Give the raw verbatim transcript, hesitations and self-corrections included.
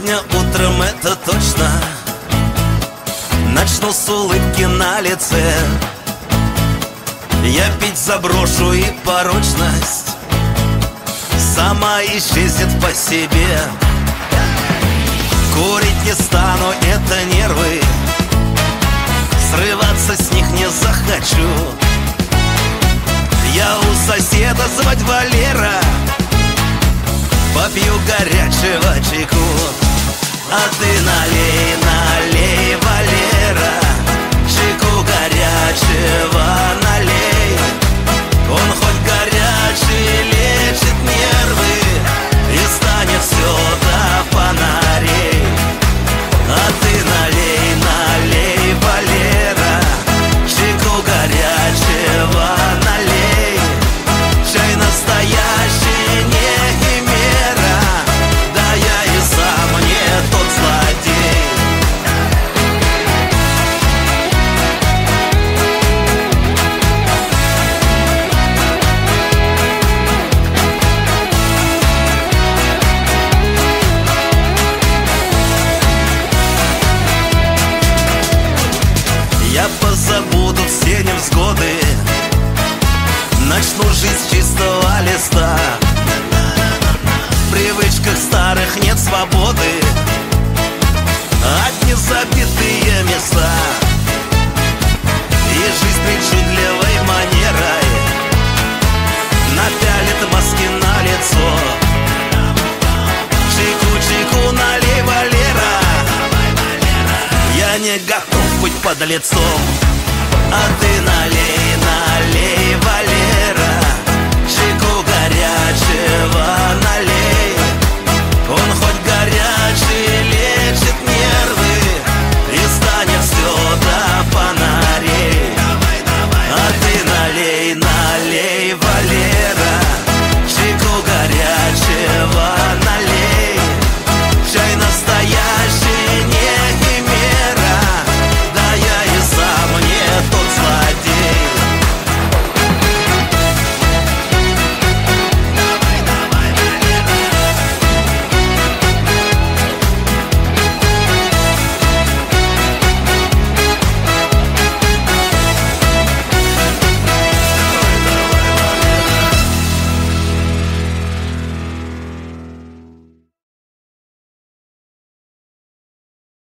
Сегодня утром это точно начну с улыбки на лице. Я пить заброшу, и порочность сама исчезнет по себе. Курить не стану, это нервы, срываться с них не захочу. Я у соседа звать Валера, попью горячего чайку. А ты налей, налей, Валера, чайку горячего налей. Он хоть горячий, лечит нервы, и станет все до фонарей. А ты налей, налей, Валера, чайку горячего налей. Чай настоящий, не химера, да я и сам не тот злодей. Я позабуду все невзгоды, начну жизнь с чистого листа. В привычках старых нет свободы, одни забитые места. И жизнь причудливой манерой напялит маски на лицо. Чайку, чайку налей, Валера, я не готов быть подлецом. А ты